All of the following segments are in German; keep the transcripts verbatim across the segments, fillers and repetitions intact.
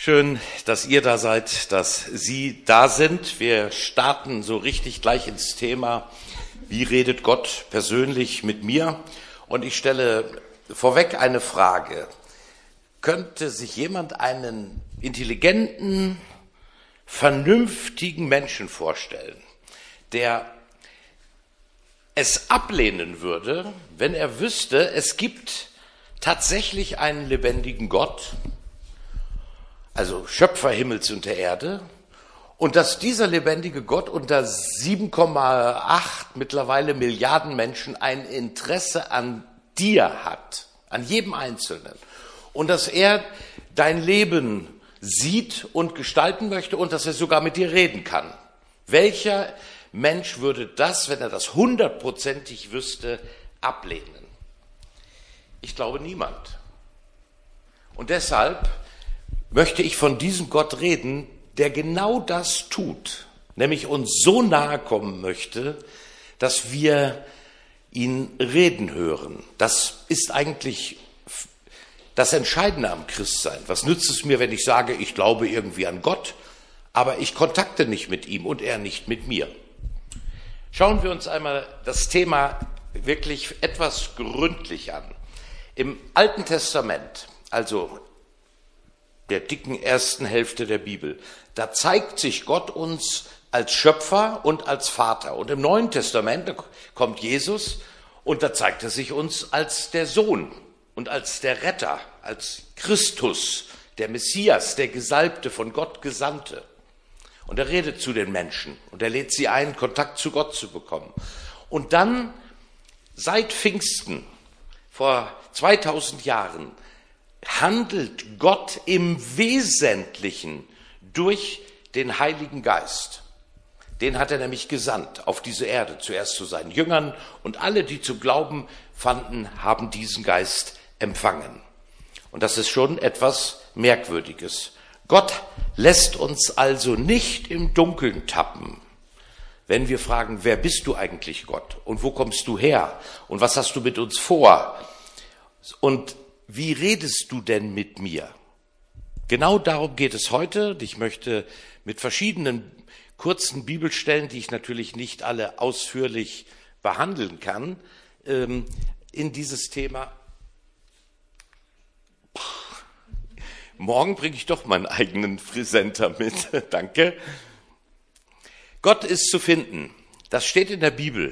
Schön, dass ihr da seid, dass Sie da sind. Wir starten so richtig gleich ins Thema, wie redet Gott persönlich mit mir? Und ich stelle vorweg eine Frage. Könnte sich jemand einen intelligenten, vernünftigen Menschen vorstellen, der es ablehnen würde, wenn er wüsste, es gibt tatsächlich einen lebendigen Gott, also Schöpfer Himmels und der Erde, und dass dieser lebendige Gott unter sieben Komma acht mittlerweile Milliarden Menschen ein Interesse an dir hat, an jedem Einzelnen, und dass er dein Leben sieht und gestalten möchte und dass er sogar mit dir reden kann. Welcher Mensch würde das, wenn er das hundertprozentig wüsste, ablehnen? Ich glaube niemand. Und deshalb möchte ich von diesem Gott reden, der genau das tut, nämlich uns so nahe kommen möchte, dass wir ihn reden hören. Das ist eigentlich das Entscheidende am Christsein. Was nützt es mir, wenn ich sage, ich glaube irgendwie an Gott, aber ich kontakte nicht mit ihm und er nicht mit mir? Schauen wir uns einmal das Thema wirklich etwas gründlich an. Im Alten Testament, also der dicken ersten Hälfte der Bibel, da zeigt sich Gott uns als Schöpfer und als Vater. Und im Neuen Testament, da kommt Jesus und da zeigt er sich uns als der Sohn und als der Retter, als Christus, der Messias, der Gesalbte, von Gott Gesandte. Und er redet zu den Menschen und er lädt sie ein, Kontakt zu Gott zu bekommen. Und dann, seit Pfingsten, vor zweitausend Jahren, handelt Gott im Wesentlichen durch den Heiligen Geist. Den hat er nämlich gesandt auf diese Erde, zuerst zu seinen Jüngern, und alle, die zu glauben fanden, haben diesen Geist empfangen. Und das ist schon etwas Merkwürdiges. Gott lässt uns also nicht im Dunkeln tappen, wenn wir fragen, wer bist du eigentlich, Gott? Und wo kommst du her? Und was hast du mit uns vor? Und wie redest du denn mit mir? Genau darum geht es heute. Und ich möchte mit verschiedenen kurzen Bibelstellen, die ich natürlich nicht alle ausführlich behandeln kann, in dieses Thema. Morgen bringe ich doch meinen eigenen Präsenter mit. Danke. Gott ist zu finden. Das steht in der Bibel.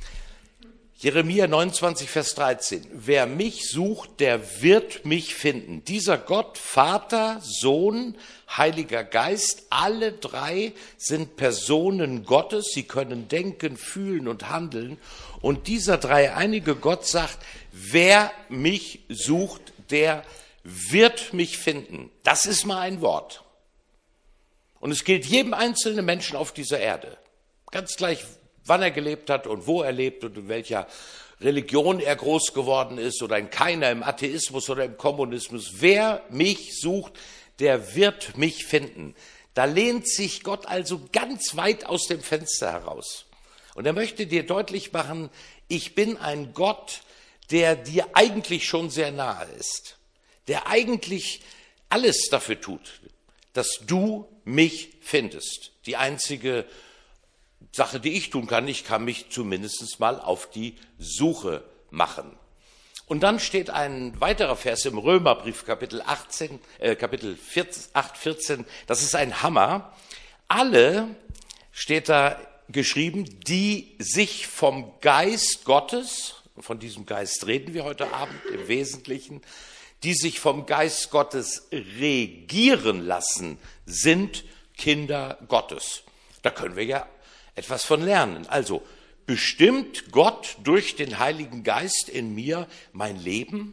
Jeremia neunundzwanzig, Vers dreizehn. Wer mich sucht, der wird mich finden. Dieser Gott, Vater, Sohn, Heiliger Geist, alle drei sind Personen Gottes. Sie können denken, fühlen und handeln. Und dieser dreieinige Gott sagt, wer mich sucht, der wird mich finden. Das ist mal ein Wort. Und es gilt jedem einzelnen Menschen auf dieser Erde. Ganz gleich, wann er gelebt hat und wo er lebt und in welcher Religion er groß geworden ist oder in keiner, im Atheismus oder im Kommunismus. Wer mich sucht, der wird mich finden. Da lehnt sich Gott also ganz weit aus dem Fenster heraus. Und er möchte dir deutlich machen, ich bin ein Gott, der dir eigentlich schon sehr nahe ist, der eigentlich alles dafür tut, dass du mich findest. Die einzige Sache, die ich tun kann, ich kann mich zumindest mal auf die Suche machen. Und dann steht ein weiterer Vers im Römerbrief, Kapitel achtzehn, äh, Kapitel acht, vierzehn, das ist ein Hammer. Alle, steht da geschrieben, die sich vom Geist Gottes, von diesem Geist reden wir heute Abend im Wesentlichen, die sich vom Geist Gottes regieren lassen, sind Kinder Gottes. Da können wir ja etwas von lernen. Also, bestimmt Gott durch den Heiligen Geist in mir mein Leben?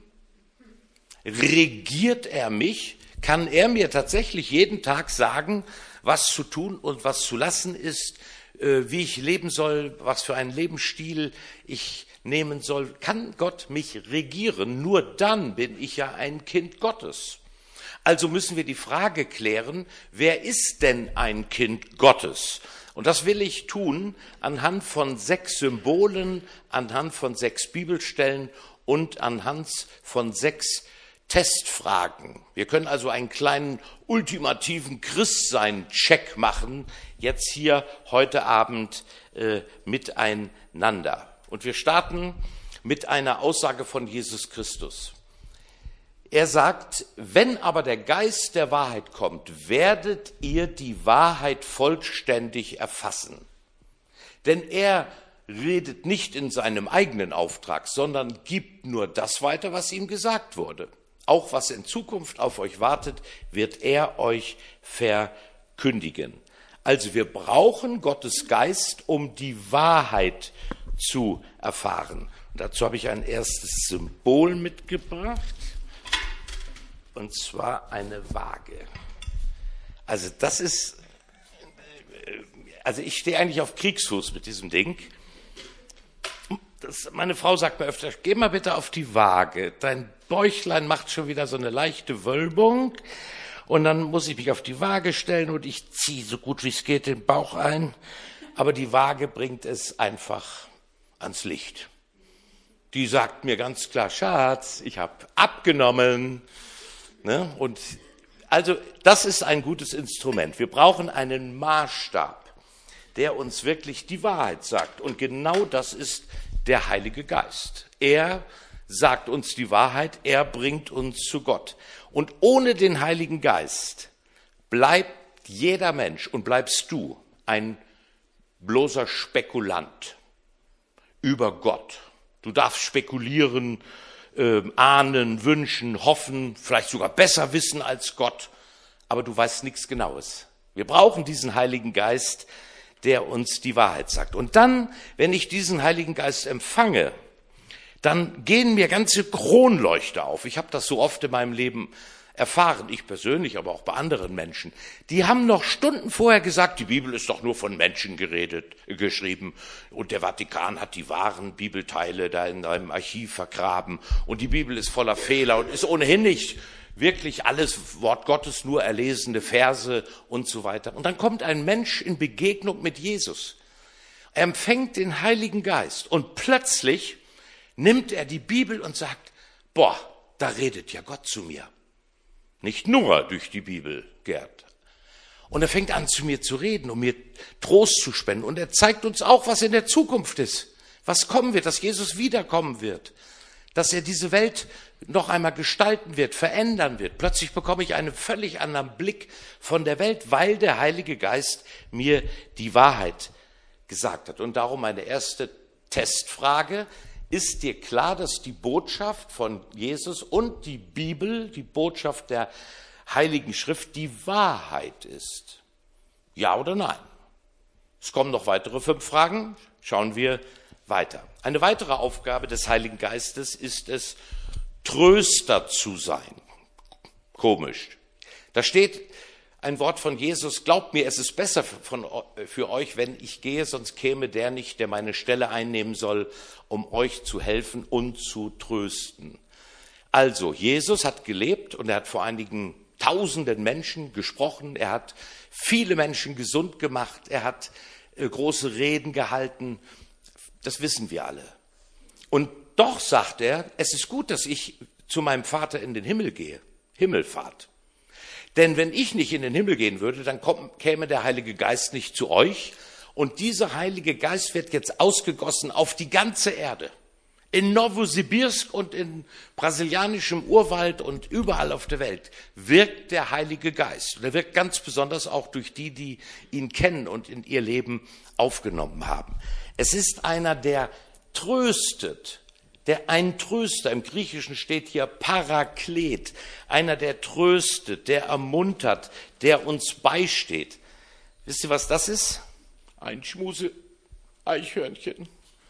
Regiert er mich? Kann er mir tatsächlich jeden Tag sagen, was zu tun und was zu lassen ist, wie ich leben soll, was für einen Lebensstil ich nehmen soll? Kann Gott mich regieren? Nur dann bin ich ja ein Kind Gottes. Also müssen wir die Frage klären, wer ist denn ein Kind Gottes? Und das will ich tun anhand von sechs Symbolen, anhand von sechs Bibelstellen und anhand von sechs Testfragen. Wir können also einen kleinen ultimativen Christsein-Check machen, jetzt hier heute Abend äh, miteinander. Und wir starten mit einer Aussage von Jesus Christus. Er sagt, wenn aber der Geist der Wahrheit kommt, werdet ihr die Wahrheit vollständig erfassen. Denn er redet nicht in seinem eigenen Auftrag, sondern gibt nur das weiter, was ihm gesagt wurde. Auch was in Zukunft auf euch wartet, wird er euch verkündigen. Also wir brauchen Gottes Geist, um die Wahrheit zu erfahren. Und dazu habe ich ein erstes Symbol mitgebracht, und zwar eine Waage. Also das ist, also ich stehe eigentlich auf Kriegsfuß mit diesem Ding. Das, meine Frau sagt mir öfter, geh mal bitte auf die Waage. Dein Bäuchlein macht schon wieder so eine leichte Wölbung. Und dann muss ich mich auf die Waage stellen und ich ziehe so gut wie es geht den Bauch ein. Aber die Waage bringt es einfach ans Licht. Die sagt mir ganz klar, Schatz, ich habe abgenommen. Ne? Und also das ist ein gutes Instrument. Wir brauchen einen Maßstab, der uns wirklich die Wahrheit sagt. Und genau das ist der Heilige Geist. Er sagt uns die Wahrheit, er bringt uns zu Gott. Und ohne den Heiligen Geist bleibt jeder Mensch und bleibst du ein bloßer Spekulant über Gott. Du darfst spekulieren, äh, ahnen, wünschen, hoffen, vielleicht sogar besser wissen als Gott, aber du weißt nichts Genaues. Wir brauchen diesen Heiligen Geist, der uns die Wahrheit sagt. Und dann, wenn ich diesen Heiligen Geist empfange, dann gehen mir ganze Kronleuchter auf. Ich habe das so oft in meinem Leben erfahren, ich persönlich, aber auch bei anderen Menschen. Die haben noch Stunden vorher gesagt, die Bibel ist doch nur von Menschen geredet, äh, geschrieben und der Vatikan hat die wahren Bibelteile da in einem Archiv vergraben und die Bibel ist voller Fehler und ist ohnehin nicht wirklich alles Wort Gottes, nur erlesene Verse und so weiter. Und dann kommt ein Mensch in Begegnung mit Jesus. Er empfängt den Heiligen Geist und plötzlich nimmt er die Bibel und sagt, boah, da redet ja Gott zu mir. Nicht nur durch die Bibel, Gerd. Und er fängt an, zu mir zu reden, um mir Trost zu spenden. Und er zeigt uns auch, was in der Zukunft ist, was kommen wird, dass Jesus wiederkommen wird, dass er diese Welt noch einmal gestalten wird, verändern wird. Plötzlich bekomme ich einen völlig anderen Blick von der Welt, weil der Heilige Geist mir die Wahrheit gesagt hat. Und darum meine erste Testfrage: Ist dir klar, dass die Botschaft von Jesus und die Bibel, die Botschaft der Heiligen Schrift, die Wahrheit ist? Ja oder nein? Es kommen noch weitere fünf Fragen. Schauen wir weiter. Eine weitere Aufgabe des Heiligen Geistes ist es, Tröster zu sein. Komisch. Da steht ein Wort von Jesus: Glaubt mir, es ist besser von, für euch, wenn ich gehe, sonst käme der nicht, der meine Stelle einnehmen soll, um euch zu helfen und zu trösten. Also, Jesus hat gelebt und er hat vor einigen tausenden Menschen gesprochen, er hat viele Menschen gesund gemacht, er hat äh, große Reden gehalten, das wissen wir alle. Und doch sagt er, es ist gut, dass ich zu meinem Vater in den Himmel gehe, Himmelfahrt. Denn wenn ich nicht in den Himmel gehen würde, dann kommt, käme der Heilige Geist nicht zu euch. Und dieser Heilige Geist wird jetzt ausgegossen auf die ganze Erde. In Novosibirsk und in brasilianischem Urwald und überall auf der Welt wirkt der Heilige Geist. Und er wirkt ganz besonders auch durch die, die ihn kennen und in ihr Leben aufgenommen haben. Es ist einer, der tröstet, der ein Tröster, im Griechischen steht hier Paraklet, einer, der tröstet, der ermuntert, der uns beisteht. Wisst ihr, was das ist? Ein Schmuse-Eichhörnchen.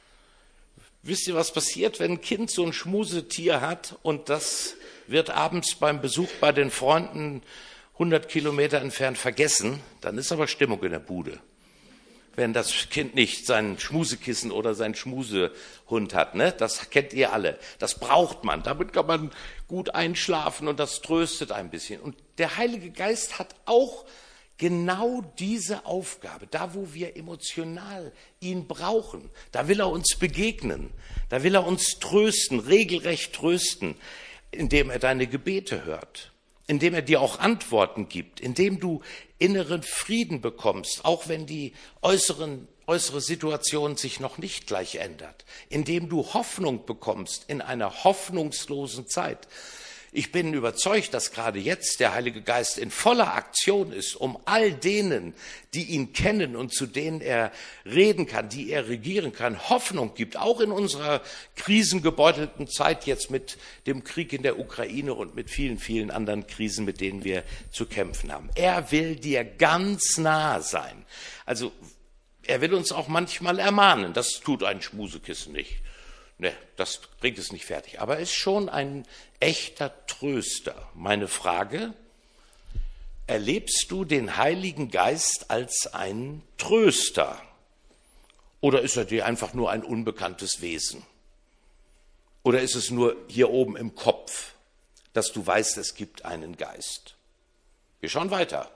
Wisst ihr, was passiert, wenn ein Kind so ein Schmusetier hat und das wird abends beim Besuch bei den Freunden hundert Kilometer entfernt vergessen? Dann ist aber Stimmung in der Bude. Wenn das Kind nicht sein Schmusekissen oder sein Schmusehund hat, ne? Das kennt ihr alle. Das braucht man. Damit kann man gut einschlafen und das tröstet ein bisschen. Und der Heilige Geist hat auch genau diese Aufgabe. Da, wo wir emotional ihn brauchen, da will er uns begegnen. Da will er uns trösten, regelrecht trösten. indem er deine Gebete hört, indem er dir auch Antworten gibt, indem du inneren Frieden bekommst, auch wenn die äußeren, äußere Situation sich noch nicht gleich ändert, indem du Hoffnung bekommst in einer hoffnungslosen Zeit. Ich bin überzeugt, dass gerade jetzt der Heilige Geist in voller Aktion ist, um all denen, die ihn kennen und zu denen er reden kann, die er regieren kann, Hoffnung gibt, auch in unserer krisengebeutelten Zeit jetzt mit dem Krieg in der Ukraine und mit vielen, vielen anderen Krisen, mit denen wir zu kämpfen haben. Er will dir ganz nah sein. Also er will uns auch manchmal ermahnen. Das tut ein Schmusekissen nicht. Ne, das bringt es nicht fertig. Aber er ist schon ein echter Tröster. Meine Frage, erlebst du den Heiligen Geist als einen Tröster? Oder ist er dir einfach nur ein unbekanntes Wesen? Oder ist es nur hier oben im Kopf, dass du weißt, es gibt einen Geist? Wir schauen weiter.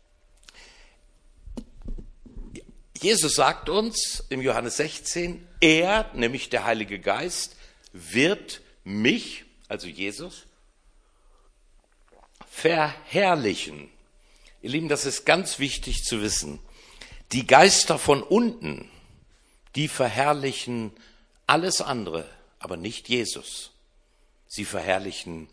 Jesus sagt uns im Johannes sechzehn, er, nämlich der Heilige Geist, wird mich, also Jesus, verherrlichen. Ihr Lieben, das ist ganz wichtig zu wissen. Die Geister von unten, die verherrlichen alles andere, aber nicht Jesus. Sie verherrlichen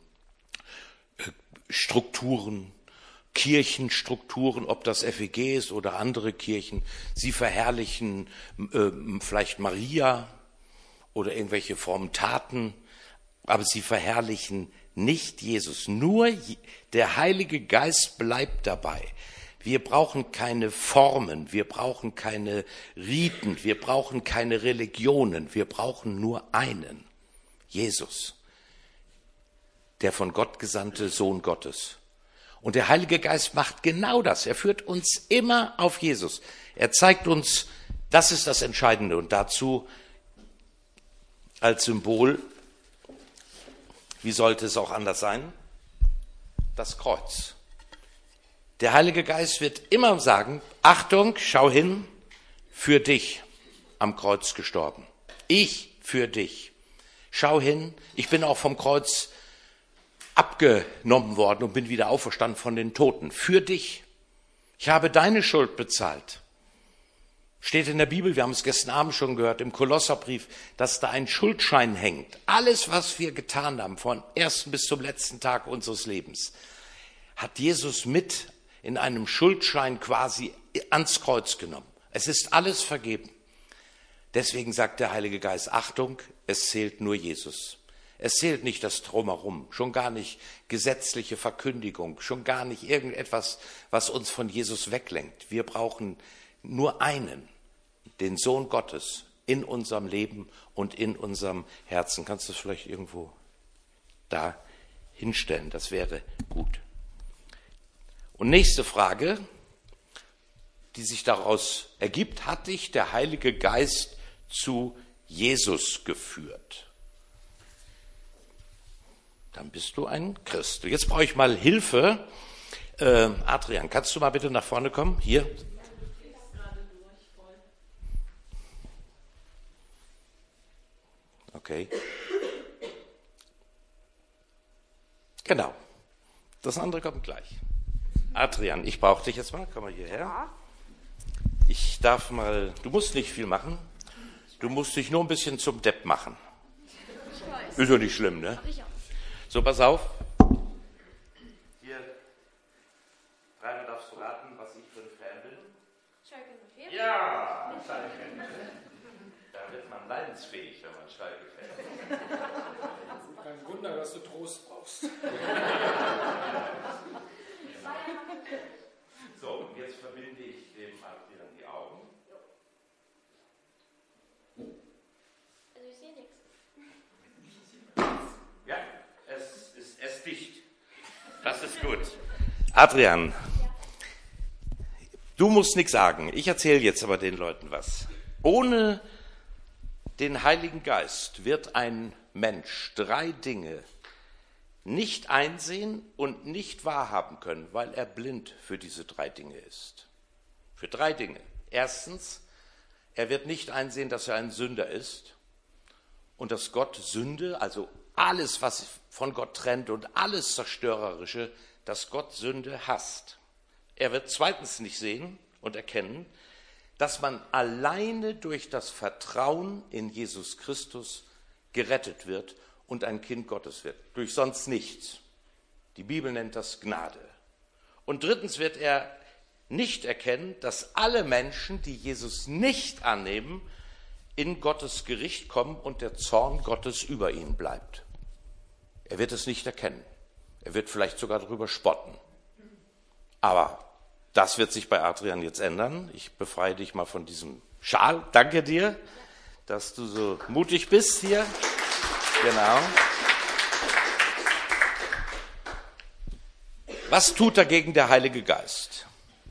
Strukturen, Kirchenstrukturen, ob das F E G ist oder andere Kirchen. Sie verherrlichen äh, vielleicht Maria oder irgendwelche frommen Taten, aber sie verherrlichen nicht Jesus. Nur der Heilige Geist bleibt dabei. Wir brauchen keine Formen, wir brauchen keine Riten, wir brauchen keine Religionen, wir brauchen nur einen, Jesus, der von Gott gesandte Sohn Gottes. Und der Heilige Geist macht genau das. Er führt uns immer auf Jesus. Er zeigt uns, das ist das Entscheidende. Und dazu als Symbol, wie sollte es auch anders sein? Das Kreuz. Der Heilige Geist wird immer sagen, Achtung, schau hin, für dich am Kreuz gestorben. Ich für dich. Schau hin, ich bin auch vom Kreuz abgenommen worden und bin wieder auferstanden von den Toten. Für dich. Ich habe deine Schuld bezahlt. Steht in der Bibel, wir haben es gestern Abend schon gehört, im Kolosserbrief, dass da ein Schuldschein hängt. Alles, was wir getan haben, von ersten bis zum letzten Tag unseres Lebens, hat Jesus mit in einem Schuldschein quasi ans Kreuz genommen. Es ist alles vergeben. Deswegen sagt der Heilige Geist, Achtung, es zählt nur Jesus. Es zählt nicht das Drumherum, schon gar nicht gesetzliche Verkündigung, schon gar nicht irgendetwas, was uns von Jesus weglenkt. Wir brauchen nur einen, den Sohn Gottes, in unserem Leben und in unserem Herzen. Kannst du es vielleicht irgendwo da hinstellen? Das wäre gut. Und nächste Frage, die sich daraus ergibt, hat dich der Heilige Geist zu Jesus geführt? Dann bist du ein Christ. Jetzt brauche ich mal Hilfe. Äh, Adrian, kannst du mal bitte nach vorne kommen? Hier. Okay. Genau. Das andere kommt gleich. Adrian, ich brauche dich jetzt mal. Komm mal hierher. Ich darf mal, du musst nicht viel machen. Du musst dich nur ein bisschen zum Depp machen. Ist ja nicht schlimm, ne? So, pass auf. Hier, dreimal darfst du raten, was ich für ein Fan bin. Schalke null vier? Ja, Schalke. Da wird man leidensfähig, wenn man Schalke-Fan ist. Kein Wunder, dass du Trost brauchst. So, und jetzt verbinde ich dem Adrian die Augen. Also ich sehe nichts. Ja, es ist, es ist dicht. Das ist gut. Adrian, du musst nichts sagen. Ich erzähle jetzt aber den Leuten was. Ohne den Heiligen Geist wird ein Mensch drei Dinge nicht einsehen und nicht wahrhaben können, weil er blind für diese drei Dinge ist. Für drei Dinge. Erstens, er wird nicht einsehen, dass er ein Sünder ist und dass Gott Sünde, also alles, was von Gott trennt und alles Zerstörerische, dass Gott Sünde hasst. Er wird zweitens nicht sehen und erkennen, dass man alleine durch das Vertrauen in Jesus Christus gerettet wird und ein Kind Gottes wird. Durch sonst nichts. Die Bibel nennt das Gnade. Und drittens wird er nicht erkennen, dass alle Menschen, die Jesus nicht annehmen, in Gottes Gericht kommen und der Zorn Gottes über ihnen bleibt. Er wird es nicht erkennen. Er wird vielleicht sogar darüber spotten. Aber das wird sich bei Adrian jetzt ändern. Ich befreie dich mal von diesem Schal. Danke dir, dass du so mutig bist hier. Genau. Was tut dagegen der Heilige Geist?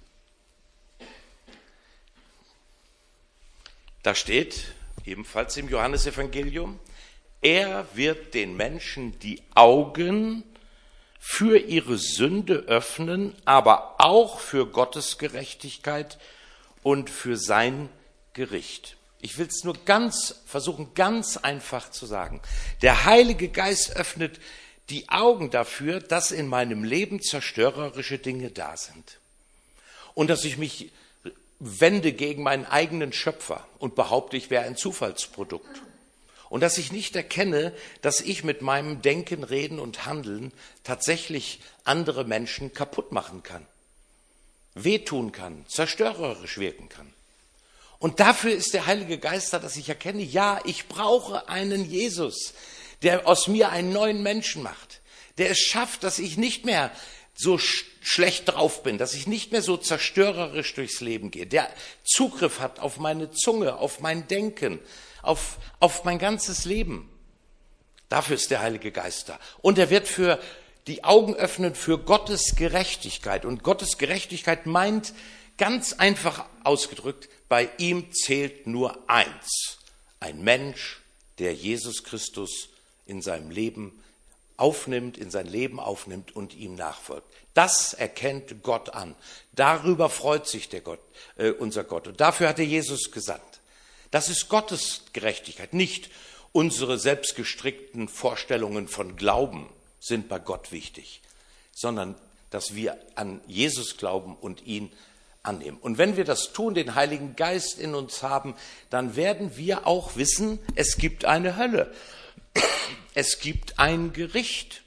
Da steht ebenfalls im Johannesevangelium, er wird den Menschen die Augen für ihre Sünde öffnen, aber auch für Gottes Gerechtigkeit und für sein Gericht. Ich will es nur ganz versuchen, ganz einfach zu sagen. Der Heilige Geist öffnet die Augen dafür, dass in meinem Leben zerstörerische Dinge da sind. Und dass ich mich wende gegen meinen eigenen Schöpfer und behaupte, ich wäre ein Zufallsprodukt. Und dass ich nicht erkenne, dass ich mit meinem Denken, Reden und Handeln tatsächlich andere Menschen kaputt machen kann, wehtun kann, zerstörerisch wirken kann. Und dafür ist der Heilige Geist da, dass ich erkenne, ja, ich brauche einen Jesus, der aus mir einen neuen Menschen macht, der es schafft, dass ich nicht mehr so sch- schlecht drauf bin, dass ich nicht mehr so zerstörerisch durchs Leben gehe, der Zugriff hat auf meine Zunge, auf mein Denken, auf, auf mein ganzes Leben. Dafür ist der Heilige Geist da. Und er wird für die Augen öffnen für Gottes Gerechtigkeit. Und Gottes Gerechtigkeit meint, ganz einfach ausgedrückt, bei ihm zählt nur eins. Ein Mensch, der Jesus Christus in seinem Leben aufnimmt, in sein Leben aufnimmt und ihm nachfolgt. Das erkennt Gott an. Darüber freut sich der Gott, äh, unser Gott. Und dafür hat er Jesus gesandt. Das ist Gottes Gerechtigkeit. Nicht unsere selbstgestrickten Vorstellungen von Glauben sind bei Gott wichtig, sondern dass wir an Jesus glauben und ihn annehmen. Und wenn wir das tun, den Heiligen Geist in uns haben, dann werden wir auch wissen, es gibt eine Hölle. Es gibt ein Gericht.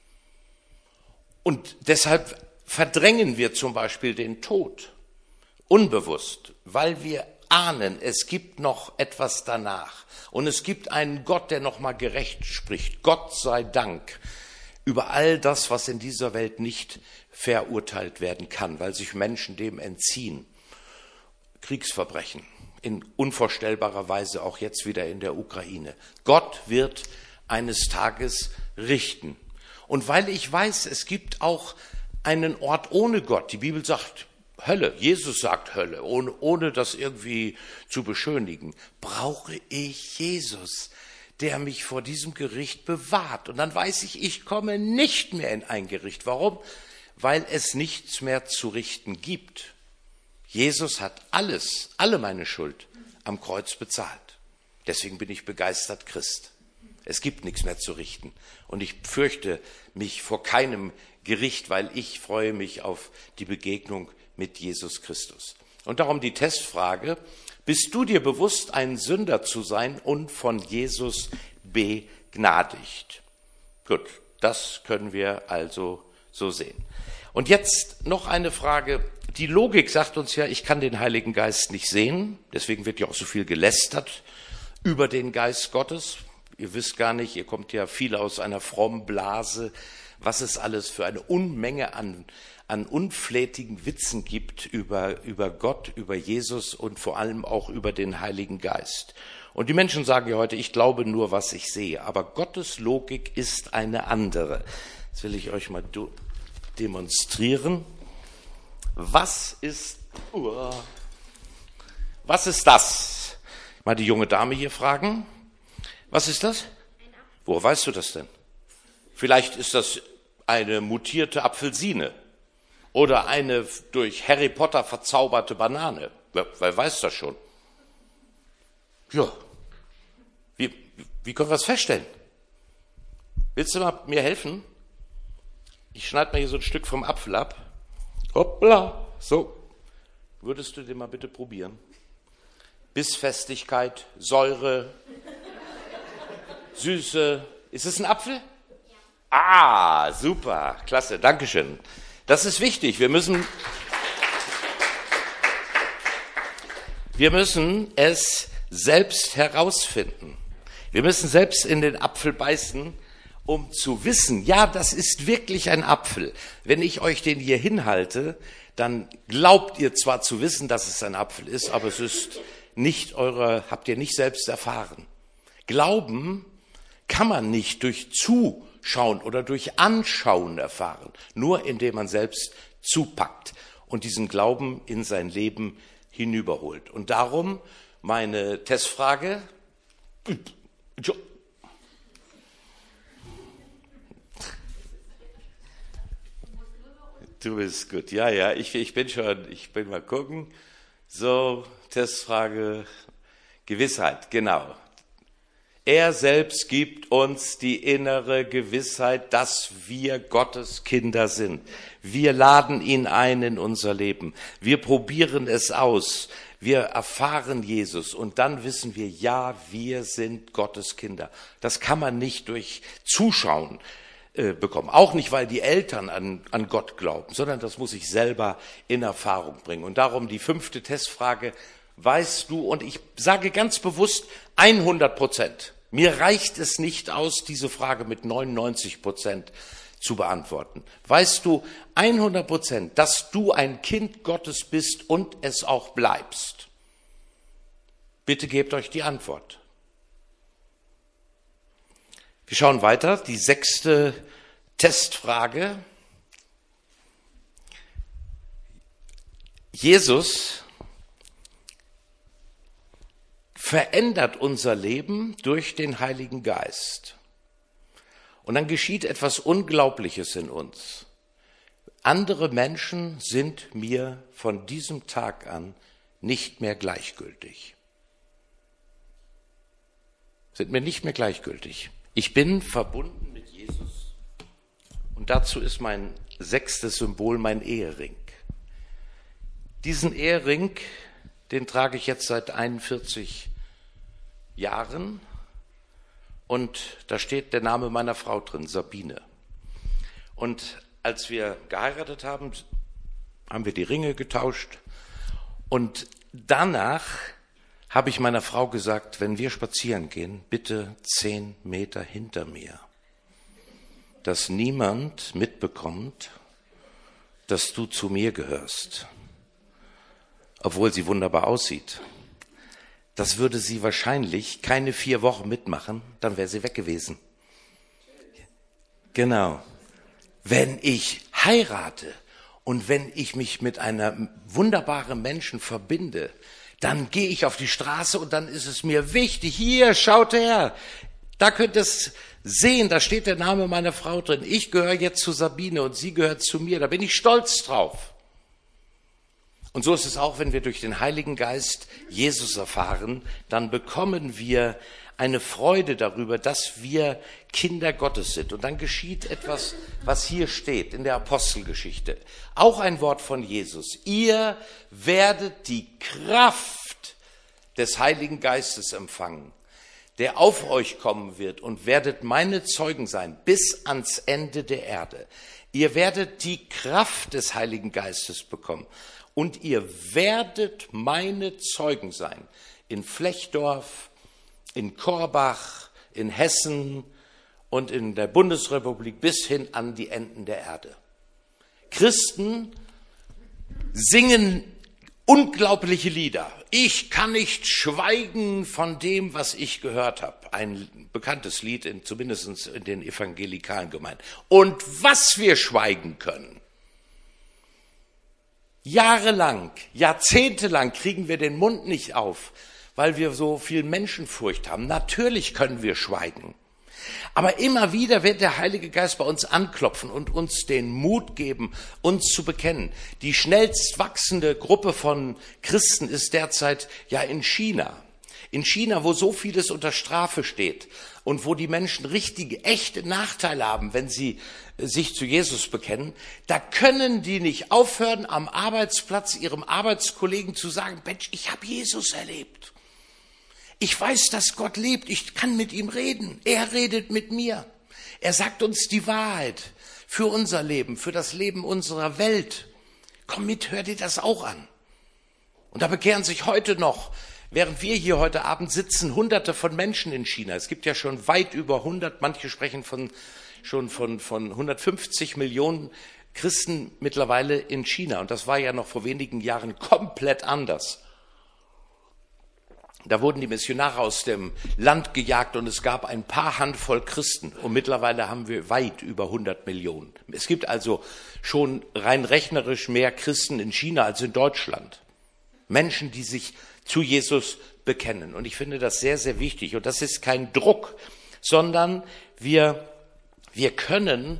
Und deshalb verdrängen wir zum Beispiel den Tod unbewusst, weil wir ahnen, es gibt noch etwas danach. Und es gibt einen Gott, der noch mal gerecht spricht. Gott sei Dank über all das, was in dieser Welt nicht verurteilt werden kann, weil sich Menschen dem entziehen. Kriegsverbrechen in unvorstellbarer Weise, auch jetzt wieder in der Ukraine. Gott wird eines Tages richten. Und weil ich weiß, es gibt auch einen Ort ohne Gott. Die Bibel sagt Hölle. Jesus sagt Hölle, ohne, ohne das irgendwie zu beschönigen. Brauche ich Jesus, der mich vor diesem Gericht bewahrt. Und dann weiß ich, ich komme nicht mehr in ein Gericht. Warum? Weil es nichts mehr zu richten gibt. Jesus hat alles, alle meine Schuld am Kreuz bezahlt. Deswegen bin ich begeistert Christ. Es gibt nichts mehr zu richten. Und ich fürchte mich vor keinem Gericht, weil ich freue mich auf die Begegnung mit Jesus Christus. Und darum die Testfrage: Bist du dir bewusst, ein Sünder zu sein und von Jesus begnadigt? Gut, das können wir also so sehen. Und jetzt noch eine Frage. Die Logik sagt uns ja, ich kann den Heiligen Geist nicht sehen. Deswegen wird ja auch so viel gelästert über den Geist Gottes. Ihr wisst gar nicht, ihr kommt ja viele aus einer frommen Blase, was es alles für eine Unmenge an, an unflätigen Witzen gibt über, über Gott, über Jesus und vor allem auch über den Heiligen Geist. Und die Menschen sagen ja heute, ich glaube nur, was ich sehe. Aber Gottes Logik ist eine andere. Das will ich euch mal demonstrieren. Was ist, uh, was ist das? Mal die junge Dame hier fragen. Was ist das? Woher weißt du das denn? Vielleicht ist das eine mutierte Apfelsine oder eine durch Harry Potter verzauberte Banane. Wer, wer weiß das schon? Ja. Wie, wie können wir das feststellen? Willst du mal mir helfen? Ich schneide mal hier so ein Stück vom Apfel ab. Hoppla, so. Würdest du den mal bitte probieren? Bissfestigkeit, Säure, Süße. Ist es ein Apfel? Ja. Ah, super, klasse, Dankeschön. Das ist wichtig. Wir müssen, wir müssen es selbst herausfinden. Wir müssen selbst in den Apfel beißen, um zu wissen, ja, das ist wirklich ein Apfel. Wenn ich euch den hier hinhalte, dann glaubt ihr zwar zu wissen, dass es ein Apfel ist, aber es ist nicht eure, habt ihr nicht selbst erfahren. Glauben kann man nicht durch Zuschauen oder durch Anschauen erfahren, nur indem man selbst zupackt und diesen Glauben in sein Leben hinüberholt. Und darum meine Testfrage. Du bist gut. Ja, ja, ich, ich bin schon, ich bin mal gucken. So, Testfrage, Gewissheit, genau. Er selbst gibt uns die innere Gewissheit, dass wir Gottes Kinder sind. Wir laden ihn ein in unser Leben. Wir probieren es aus. Wir erfahren Jesus und dann wissen wir, ja, wir sind Gottes Kinder. Das kann man nicht durch Zuschauen äh, bekommen. Auch nicht, weil die Eltern an, an Gott glauben, sondern das muss ich selber in Erfahrung bringen. Und darum die fünfte Testfrage, weißt du, und ich sage ganz bewusst hundert Prozent. Mir reicht es nicht aus, diese Frage mit neunundneunzig Prozent zu beantworten. Weißt du hundert Prozent, dass du ein Kind Gottes bist und es auch bleibst? Bitte gebt euch die Antwort. Wir schauen weiter, die sechste Testfrage. Jesus verändert unser Leben durch den Heiligen Geist. Und dann geschieht etwas Unglaubliches in uns. Andere Menschen sind mir von diesem Tag an nicht mehr gleichgültig. Sind mir nicht mehr gleichgültig. Ich bin verbunden mit Jesus. Und dazu ist mein sechstes Symbol mein Ehering. Diesen Ehering, den trage ich jetzt seit einundvierzig Jahren. Und da steht der Name meiner Frau drin, Sabine. Und als wir geheiratet haben, haben wir die Ringe getauscht. Und danach habe ich meiner Frau gesagt, wenn wir spazieren gehen, bitte zehn Meter hinter mir. Dass niemand mitbekommt, dass du zu mir gehörst. Obwohl sie wunderbar aussieht. Das würde sie wahrscheinlich keine vier Wochen mitmachen, dann wäre sie weg gewesen. Genau. Wenn ich heirate und wenn ich mich mit einer wunderbaren Menschen verbinde, dann gehe ich auf die Straße und dann ist es mir wichtig, hier, schaut her, da könnt ihr es sehen, da steht der Name meiner Frau drin. Ich gehöre jetzt zu Sabine und sie gehört zu mir, da bin ich stolz drauf. Und so ist es auch, wenn wir durch den Heiligen Geist Jesus erfahren, dann bekommen wir eine Freude darüber, dass wir Kinder Gottes sind. Und dann geschieht etwas, was hier steht in der Apostelgeschichte. Auch ein Wort von Jesus. Ihr werdet die Kraft des Heiligen Geistes empfangen, der auf euch kommen wird und werdet meine Zeugen sein bis ans Ende der Erde. Ihr werdet die Kraft des Heiligen Geistes bekommen. Und ihr werdet meine Zeugen sein in Flechdorf, in Korbach, in Hessen und in der Bundesrepublik bis hin an die Enden der Erde. Christen singen unglaubliche Lieder. Ich kann nicht schweigen von dem, was ich gehört habe. Ein bekanntes Lied, in, zumindest in den evangelikalen Gemeinden. Und was wir schweigen können. Jahrelang, jahrzehntelang kriegen wir den Mund nicht auf, weil wir so viel Menschenfurcht haben. Natürlich können wir schweigen. Aber immer wieder wird der Heilige Geist bei uns anklopfen und uns den Mut geben, uns zu bekennen. Die schnellst wachsende Gruppe von Christen ist derzeit ja in China. In China, wo so vieles unter Strafe steht und wo die Menschen richtige, echte Nachteile haben, wenn sie sich zu Jesus bekennen, da können die nicht aufhören, am Arbeitsplatz ihrem Arbeitskollegen zu sagen, Mensch, ich habe Jesus erlebt. Ich weiß, dass Gott lebt, ich kann mit ihm reden. Er redet mit mir. Er sagt uns die Wahrheit für unser Leben, für das Leben unserer Welt. Komm mit, hör dir das auch an. Und da bekehren sich heute noch, während wir hier heute Abend sitzen, Hunderte von Menschen in China. Es gibt ja schon weit über hundert, manche sprechen von, schon von, von hundertfünfzig Millionen Christen mittlerweile in China. Und das war ja noch vor wenigen Jahren komplett anders. Da wurden die Missionare aus dem Land gejagt und es gab ein paar Handvoll Christen. Und mittlerweile haben wir weit über hundert Millionen. Es gibt also schon rein rechnerisch mehr Christen in China als in Deutschland. Menschen, die sich zu Jesus bekennen. Und ich finde das sehr, sehr wichtig. Und das ist kein Druck, sondern wir, wir können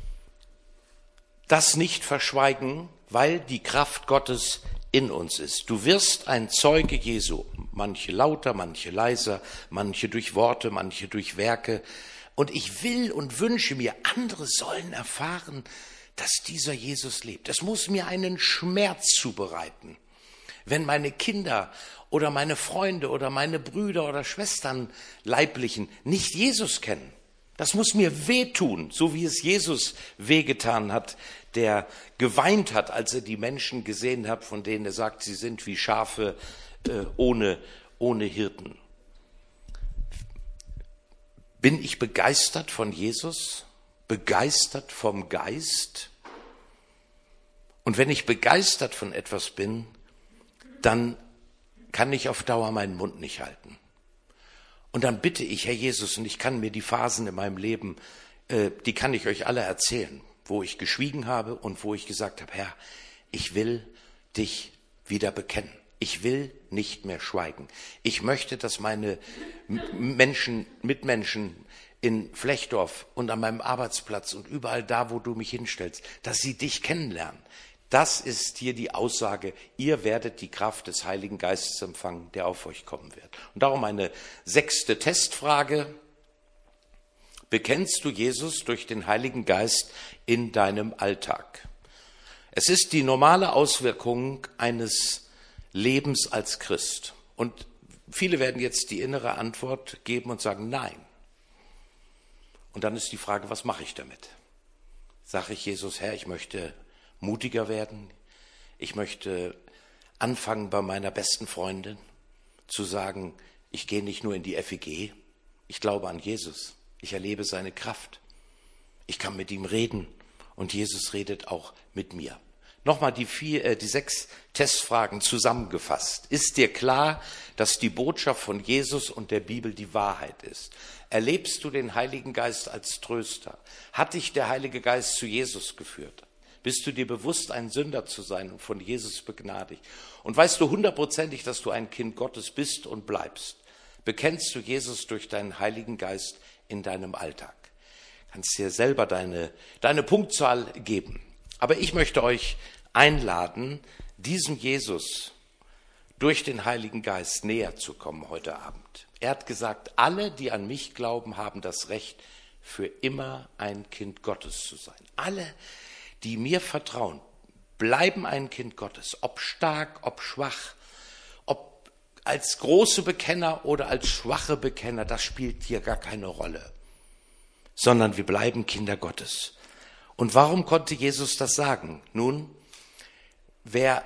das nicht verschweigen, weil die Kraft Gottes in uns ist. Du wirst ein Zeuge Jesu. Manche lauter, manche leiser, manche durch Worte, manche durch Werke. Und ich will und wünsche mir, andere sollen erfahren, dass dieser Jesus lebt. Es muss mir einen Schmerz zubereiten, wenn meine Kinder oder meine Freunde oder meine Brüder oder Schwestern Leiblichen nicht Jesus kennen. Das muss mir wehtun, so wie es Jesus wehgetan hat, der geweint hat, als er die Menschen gesehen hat, von denen er sagt, sie sind wie Schafe äh, ohne, ohne Hirten. Bin ich begeistert von Jesus? Begeistert vom Geist? Und wenn ich begeistert von etwas bin, dann kann ich auf Dauer meinen Mund nicht halten. Und dann bitte ich, Herr Jesus, und ich kann mir die Phasen in meinem Leben, äh, die kann ich euch alle erzählen, wo ich geschwiegen habe und wo ich gesagt habe, Herr, ich will dich wieder bekennen. Ich will nicht mehr schweigen. Ich möchte, dass meine Menschen, Mitmenschen in Flechdorf und an meinem Arbeitsplatz und überall da, wo du mich hinstellst, dass sie dich kennenlernen. Das ist hier die Aussage, ihr werdet die Kraft des Heiligen Geistes empfangen, der auf euch kommen wird. Und darum eine sechste Testfrage. Bekennst du Jesus durch den Heiligen Geist in deinem Alltag? Es ist die normale Auswirkung eines Lebens als Christ. Und viele werden jetzt die innere Antwort geben und sagen, nein. Und dann ist die Frage, was mache ich damit? Sage ich Jesus, Herr, ich möchte mutiger werden. Ich möchte anfangen bei meiner besten Freundin zu sagen, ich gehe nicht nur in die F E G, ich glaube an Jesus. Ich erlebe seine Kraft. Ich kann mit ihm reden und Jesus redet auch mit mir. Nochmal die, vier, äh, die sechs Testfragen zusammengefasst. Ist dir klar, dass die Botschaft von Jesus und der Bibel die Wahrheit ist? Erlebst du den Heiligen Geist als Tröster? Hat dich der Heilige Geist zu Jesus geführt? Bist du dir bewusst, ein Sünder zu sein und von Jesus begnadigt? Und weißt du hundertprozentig, dass du ein Kind Gottes bist und bleibst? Bekennst du Jesus durch deinen Heiligen Geist in deinem Alltag? Kannst dir selber deine, deine Punktzahl geben. Aber ich möchte euch einladen, diesem Jesus durch den Heiligen Geist näher zu kommen heute Abend. Er hat gesagt, alle, die an mich glauben, haben das Recht, für immer ein Kind Gottes zu sein. Alle, die mir vertrauen, bleiben ein Kind Gottes, ob stark, ob schwach, ob als große Bekenner oder als schwache Bekenner, das spielt hier gar keine Rolle, sondern wir bleiben Kinder Gottes. Und warum konnte Jesus das sagen? Nun, wer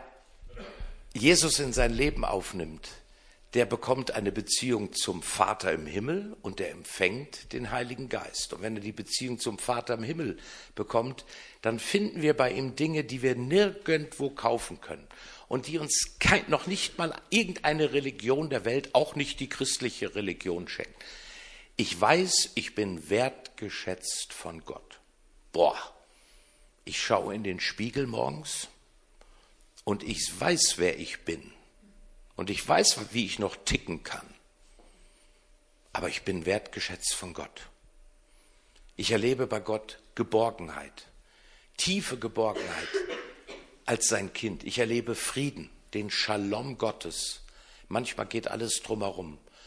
Jesus in sein Leben aufnimmt, der bekommt eine Beziehung zum Vater im Himmel und der empfängt den Heiligen Geist. Und wenn er die Beziehung zum Vater im Himmel bekommt, dann finden wir bei ihm Dinge, die wir nirgendwo kaufen können und die uns kein, noch nicht mal irgendeine Religion der Welt, auch nicht die christliche Religion schenkt. Ich weiß, ich bin wertgeschätzt von Gott. Boah, ich schaue in den Spiegel morgens und ich weiß, wer ich bin. Und ich weiß, wie ich noch ticken kann. Aber ich bin wertgeschätzt von Gott. Ich erlebe bei Gott Geborgenheit, tiefe Geborgenheit als sein Kind. Ich erlebe Frieden, den Shalom Gottes. Manchmal geht alles drumherum.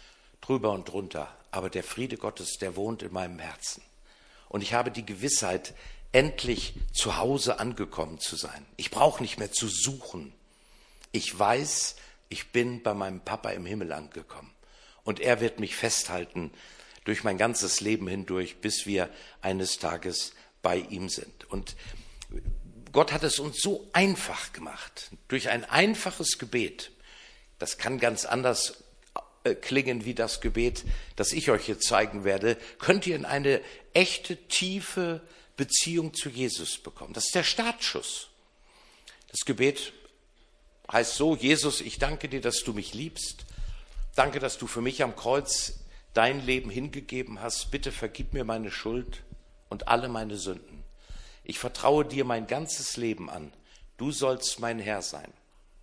drüber und drunter, aber der Friede Gottes, der wohnt in meinem Herzen. Und ich habe die Gewissheit, endlich zu Hause angekommen zu sein. Ich brauche nicht mehr zu suchen. Ich weiß, ich bin bei meinem Papa im Himmel angekommen. Und er wird mich festhalten durch mein ganzes Leben hindurch, bis wir eines Tages bei ihm sind. Und Gott hat es uns so einfach gemacht, durch ein einfaches Gebet. Das kann ganz anders klingen wie das Gebet, das ich euch jetzt zeigen werde, könnt ihr in eine echte, tiefe Beziehung zu Jesus bekommen. Das ist der Startschuss. Das Gebet heißt so: Jesus, ich danke dir, dass du mich liebst. Danke, dass du für mich am Kreuz dein Leben hingegeben hast. Bitte vergib mir meine Schuld und alle meine Sünden. Ich vertraue dir mein ganzes Leben an. Du sollst mein Herr sein.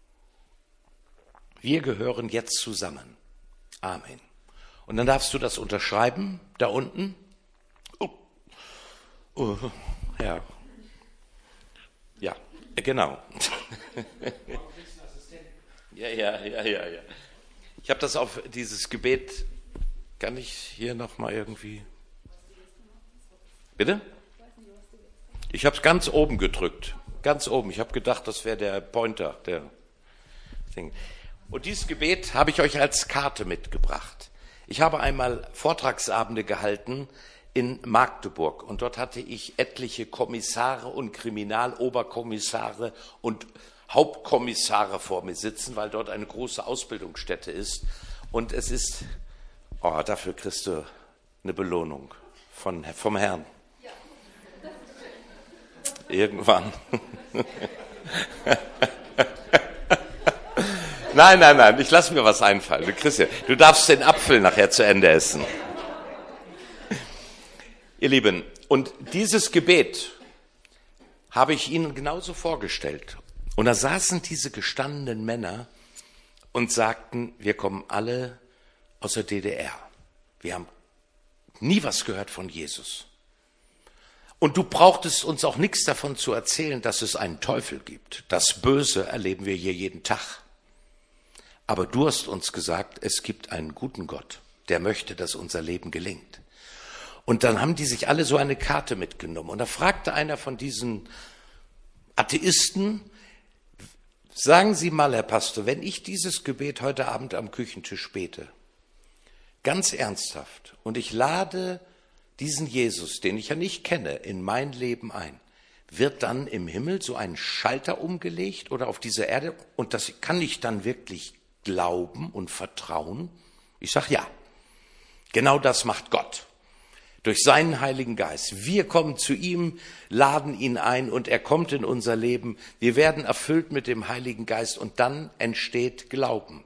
Wir gehören jetzt zusammen. Amen. Und dann darfst du das unterschreiben, da unten. Oh. Oh. Ja. Ja, genau. Ja, ja, ja, ja, ja. Ich habe das auf dieses Gebet, kann ich hier nochmal irgendwie... Bitte? Ich habe es ganz oben gedrückt, ganz oben. Ich habe gedacht, das wäre der Pointer, der Ding. Und dieses Gebet habe ich euch als Karte mitgebracht. Ich habe einmal Vortragsabende gehalten in Magdeburg und dort hatte ich etliche Kommissare und Kriminaloberkommissare und Hauptkommissare vor mir sitzen, weil dort eine große Ausbildungsstätte ist. Und es ist, oh, dafür kriegst du eine Belohnung von, vom Herrn. Ja. Irgendwann. Nein, nein, nein, ich lasse mir was einfallen. Du, kriegst ja, du darfst den Apfel nachher zu Ende essen. Ihr Lieben, und dieses Gebet habe ich Ihnen genauso vorgestellt. Und da saßen diese gestandenen Männer und sagten, wir kommen alle aus der D D R. Wir haben nie was gehört von Jesus. Und du brauchtest uns auch nichts davon zu erzählen, dass es einen Teufel gibt. Das Böse erleben wir hier jeden Tag. Aber du hast uns gesagt, es gibt einen guten Gott, der möchte, dass unser Leben gelingt. Und dann haben die sich alle so eine Karte mitgenommen. Und da fragte einer von diesen Atheisten, sagen Sie mal, Herr Pastor, wenn ich dieses Gebet heute Abend am Küchentisch bete, ganz ernsthaft, und ich lade diesen Jesus, den ich ja nicht kenne, in mein Leben ein, wird dann im Himmel so ein Schalter umgelegt oder auf dieser Erde? Und das kann ich dann wirklich glauben und vertrauen? Ich sage ja, genau das macht Gott. Durch seinen Heiligen Geist. Wir kommen zu ihm, laden ihn ein und er kommt in unser Leben. Wir werden erfüllt mit dem Heiligen Geist und dann entsteht Glauben.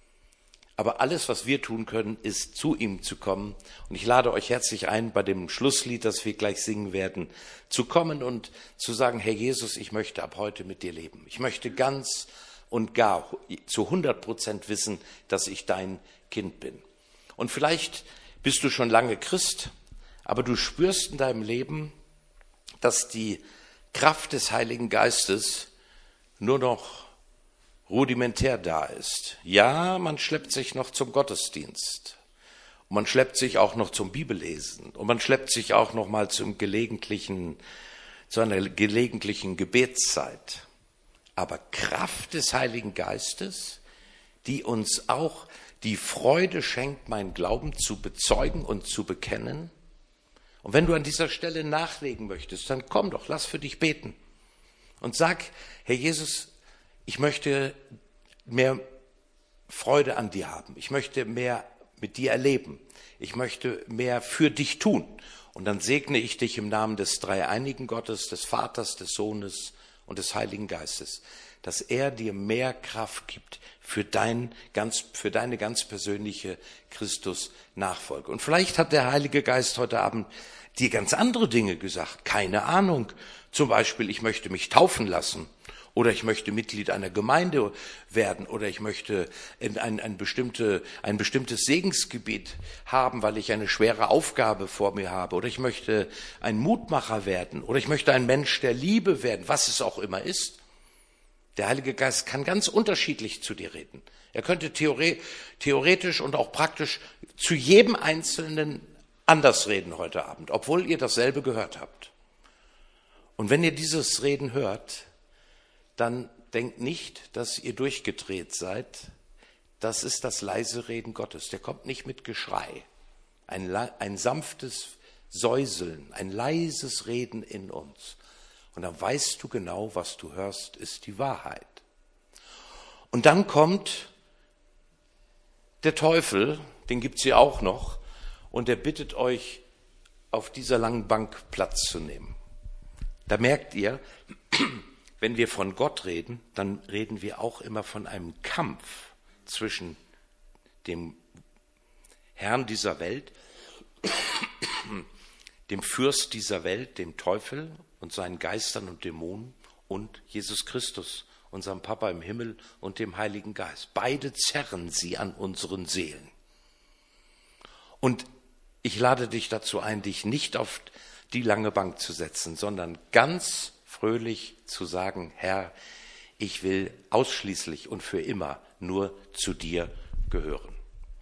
Aber alles, was wir tun können, ist zu ihm zu kommen. Und ich lade euch herzlich ein, bei dem Schlusslied, das wir gleich singen werden, zu kommen und zu sagen, Herr Jesus, ich möchte ab heute mit dir leben. Ich möchte ganz und gar zu hundert Prozent wissen, dass ich dein Kind bin. Und vielleicht bist du schon lange Christ, aber du spürst in deinem Leben, dass die Kraft des Heiligen Geistes nur noch rudimentär da ist. Ja, man schleppt sich noch zum Gottesdienst. Und man schleppt sich auch noch zum Bibellesen. Und man schleppt sich auch noch mal zum gelegentlichen, zu einer gelegentlichen Gebetszeit. Aber Kraft des Heiligen Geistes, die uns auch die Freude schenkt, meinen Glauben zu bezeugen und zu bekennen. Und wenn du an dieser Stelle nachlegen möchtest, dann komm doch, lass für dich beten. Und sag, Herr Jesus, ich möchte mehr Freude an dir haben. Ich möchte mehr mit dir erleben. Ich möchte mehr für dich tun. Und dann segne ich dich im Namen des dreieinigen Gottes, des Vaters, des Sohnes und des Heiligen Geistes, dass er dir mehr Kraft gibt für, dein ganz, für deine ganz persönliche Christus-Nachfolge. Und vielleicht hat der Heilige Geist heute Abend dir ganz andere Dinge gesagt. Keine Ahnung. Zum Beispiel, ich möchte mich taufen lassen. Oder ich möchte Mitglied einer Gemeinde werden. Oder ich möchte ein, ein, bestimmte, ein bestimmtes Segensgebiet haben, weil ich eine schwere Aufgabe vor mir habe. Oder ich möchte ein Mutmacher werden. Oder ich möchte ein Mensch der Liebe werden, was es auch immer ist. Der Heilige Geist kann ganz unterschiedlich zu dir reden. Er könnte theoretisch und auch praktisch zu jedem Einzelnen anders reden heute Abend, obwohl ihr dasselbe gehört habt. Und wenn ihr dieses Reden hört, dann denkt nicht, dass ihr durchgedreht seid. Das ist das leise Reden Gottes. Der kommt nicht mit Geschrei. Ein, ein sanftes Säuseln, ein leises Reden in uns. Und dann weißt du genau, was du hörst, ist die Wahrheit. Und dann kommt der Teufel, den gibt's hier auch noch, und der bittet euch, auf dieser langen Bank Platz zu nehmen. Da merkt ihr, wenn wir von Gott reden, dann reden wir auch immer von einem Kampf zwischen dem Herrn dieser Welt, dem Fürst dieser Welt, dem Teufel und seinen Geistern und Dämonen und Jesus Christus, unserem Papa im Himmel und dem Heiligen Geist. Beide zerren sie an unseren Seelen. Und ich lade dich dazu ein, dich nicht auf die lange Bank zu setzen, sondern ganz fröhlich zu sagen, Herr, ich will ausschließlich und für immer nur zu dir gehören.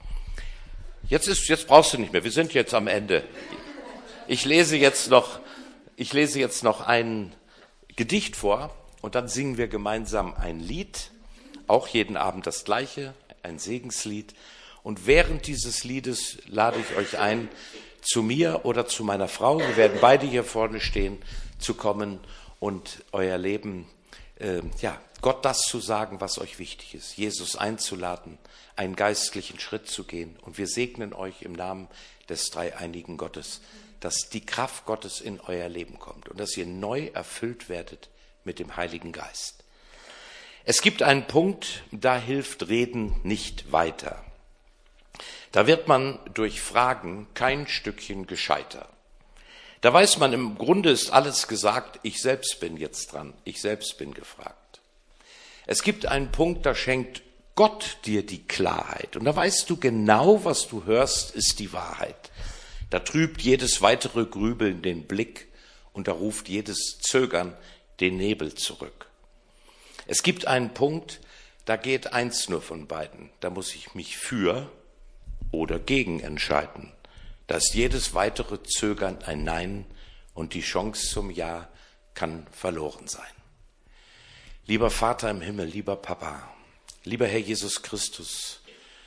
Jetzt ist, jetzt brauchst du nicht mehr. Wir sind jetzt am Ende. Ich lese jetzt noch, ich lese jetzt noch ein Gedicht vor und dann singen wir gemeinsam ein Lied. Auch jeden Abend das Gleiche, ein Segenslied. Und während dieses Liedes lade ich euch ein, zu mir oder zu meiner Frau, wir werden beide hier vorne stehen, zu kommen und euer Leben, äh, ja, Gott das zu sagen, was euch wichtig ist, Jesus einzuladen, einen geistlichen Schritt zu gehen. Und wir segnen euch im Namen des dreieinigen Gottes, dass die Kraft Gottes in euer Leben kommt und dass ihr neu erfüllt werdet mit dem Heiligen Geist. Es gibt einen Punkt, da hilft Reden nicht weiter. Da wird man durch Fragen kein Stückchen gescheiter. Da weiß man, im Grunde ist alles gesagt, ich selbst bin jetzt dran, ich selbst bin gefragt. Es gibt einen Punkt, da schenkt Gott dir die Klarheit. Und da weißt du genau, was du hörst, ist die Wahrheit. Da trübt jedes weitere Grübeln den Blick und da ruft jedes Zögern den Nebel zurück. Es gibt einen Punkt, da geht eins nur von beiden. Da muss ich mich für oder gegen entscheiden. Da ist jedes weitere Zögern ein Nein und die Chance zum Ja kann verloren sein. Lieber Vater im Himmel, lieber Papa, lieber Herr Jesus Christus,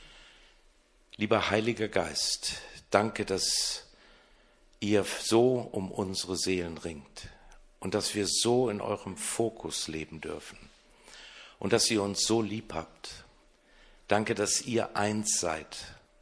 lieber Heiliger Geist, danke, dass ihr so um unsere Seelen ringt und dass wir so in eurem Fokus leben dürfen und dass ihr uns so lieb habt. Danke, dass ihr eins seid.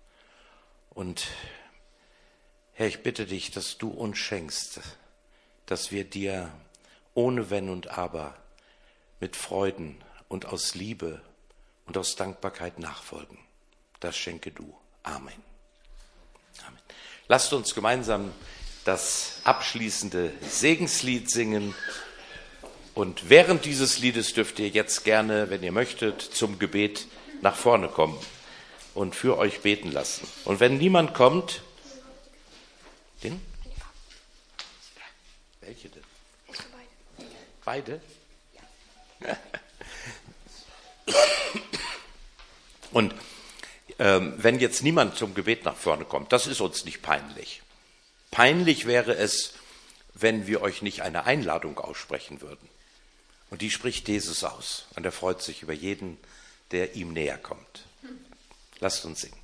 Und Herr, ich bitte dich, dass du uns schenkst, dass wir dir ohne Wenn und Aber mit Freuden und aus Liebe und aus Dankbarkeit nachfolgen. Das schenke du. Amen. Amen. Lasst uns gemeinsam das abschließende Segenslied singen. Und während dieses Liedes dürft ihr jetzt gerne, wenn ihr möchtet, zum Gebet nach vorne kommen und für euch beten lassen. Und wenn niemand kommt, den? Welche denn? Beide. Beide? Und ähm, wenn jetzt niemand zum Gebet nach vorne kommt, das ist uns nicht peinlich. Peinlich wäre es, wenn wir euch nicht eine Einladung aussprechen würden. Und die spricht Jesus aus. Und er freut sich über jeden, der ihm näher kommt. Lasst uns singen.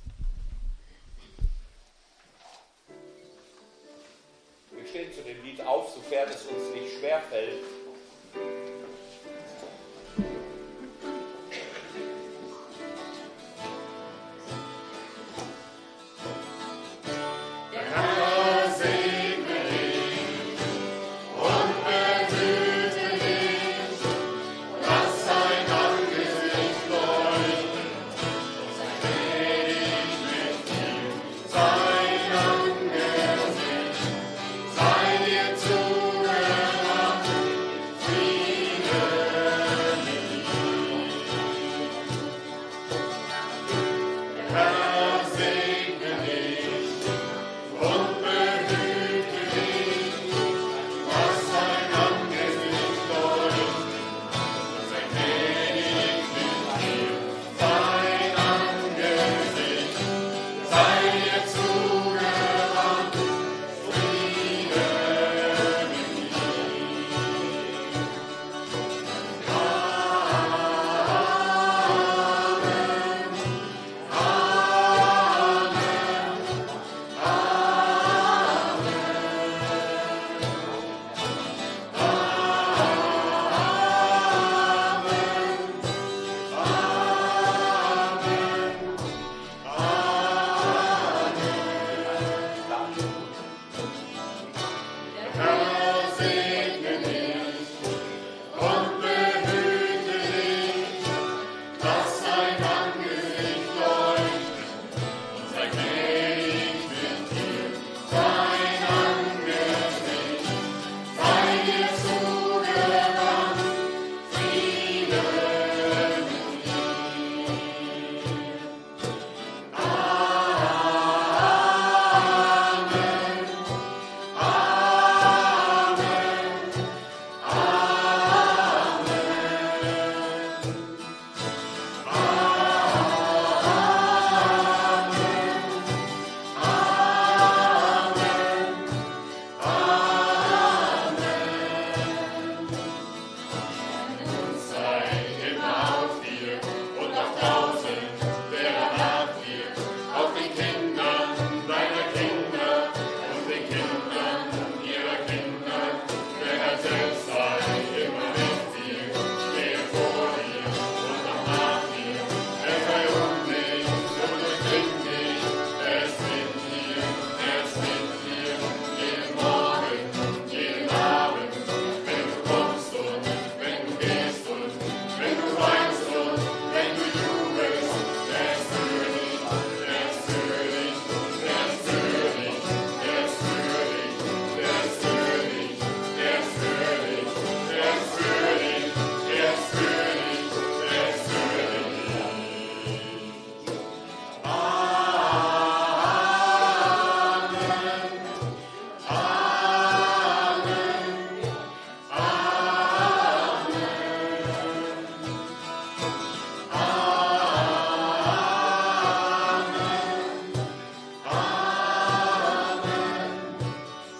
Wir stehen zu dem Lied auf, sofern es uns nicht schwerfällt.